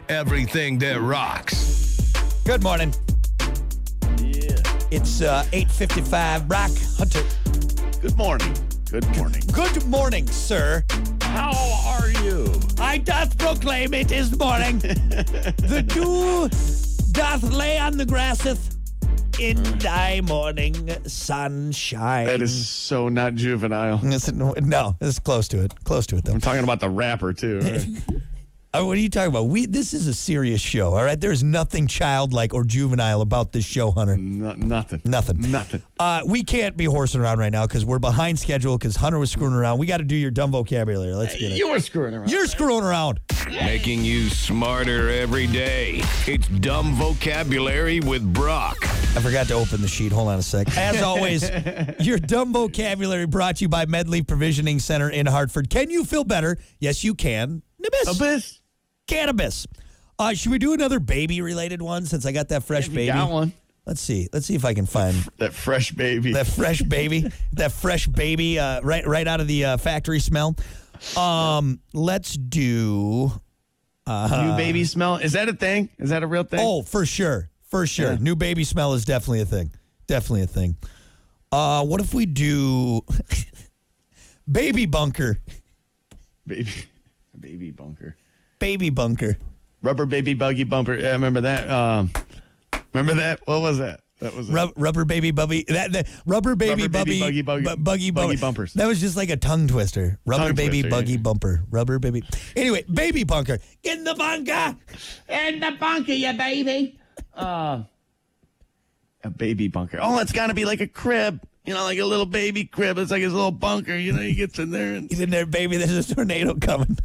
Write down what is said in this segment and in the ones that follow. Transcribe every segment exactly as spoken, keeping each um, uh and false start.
everything that rocks. Good morning. Yeah. It's uh, eight fifty-five. Brock Hunter. Good morning. Good morning. Good morning, sir. How are you? I doth proclaim it is morning. The dew doth lay on the grasseth in thy morning sunshine. That is so not juvenile. Listen, no, no, it's close to it. Close to it, though. I'm talking about the rapper, too. Right? Oh, what are you talking about? We This is a serious show, all right? There's nothing childlike or juvenile about this show, Hunter. No, nothing. Nothing. Nothing. Uh, we can't be horsing around right now because we're behind schedule because Hunter was screwing around. We got to do your dumb vocabulary. Let's get it. You were screwing around. You're screwing around. Making you smarter every day. It's Dumb Vocabulary with Brock. I forgot to open the sheet. Hold on a sec. As always, your dumb vocabulary brought to you by Medley Provisioning Center in Hartford. Can you feel better? Yes, you can. Nibis. Abyss. Cannabis. Uh, should we do another baby-related one since I got that fresh If you baby? got one. Let's see. Let's see if I can find That fresh baby. that fresh baby. That fresh baby uh, right right out of the uh, factory smell. Um, let's do. New baby smell. Is that a thing? Is that a real thing? Oh, for sure, for sure. Yeah. New baby smell is definitely a thing. Definitely a thing. Uh, what if we do baby bunker? Baby. Baby bunker. Baby bunker. Rubber baby buggy bumper. Yeah, I remember that. Um, remember that? What was that? That was Rub, rubber baby bubby. That, that rubber baby Rubber bubby baby buggy buggy- bu- buggy buggy bumper. bumpers. That was just like a tongue twister. Rubber Tongue baby twister, buggy yeah. bumper. Rubber baby. Anyway, baby bunker in the bunker. In the bunker, you baby. Uh, a baby bunker. Oh, it's got to be like a crib. You know, like a little baby crib. It's like his little bunker. You know, he gets in there and Get in there, baby. There's a tornado coming.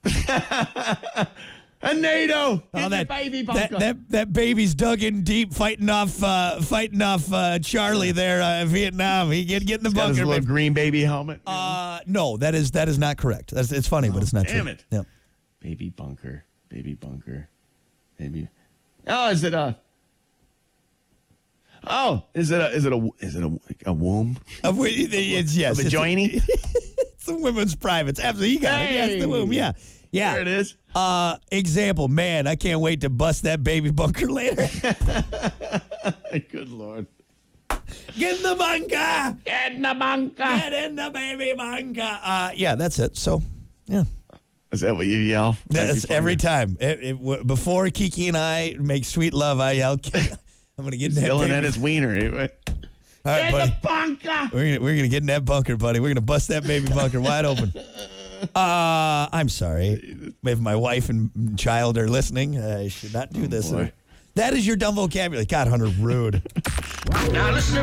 a NATO. Oh, Get that, the baby that, bunker. that that baby's dug in deep, fighting off, uh, fighting off uh, Charlie there uh, in Vietnam. He get get in the Got his bunker. little baby. green baby helmet. Uh, no, that is that is not correct. That's, it's funny, but it's not damn true. it. Yeah. Baby bunker. Baby bunker. Baby. Oh, is it a? Oh, is it a? Is it a? Is it a? A womb? Uh, we- it's, yes, A it's vagina? It's a women's privates. Absolutely, you got it. Yes, the Hey. womb. Yeah, yeah. There it is. Uh, example, man, I can't wait to bust that baby bunker later. Good Lord. Get in the bunker. Get in the bunker. Get in the baby bunker. Uh, yeah, that's it. So, yeah. Is that what you yell? That's Baby every bunker. time. It, it, w- before Kiki and I make sweet love, I yell, I'm going to get in that Yelling baby. at his wiener. All right, buddy. bunker. We're gonna we're gonna get in that bunker, buddy. We're gonna bust that baby bunker wide open. Uh, I'm sorry if my wife and child are listening. I should not do this. boy. That is your dumb vocabulary. God, Hunter, rude. Now listen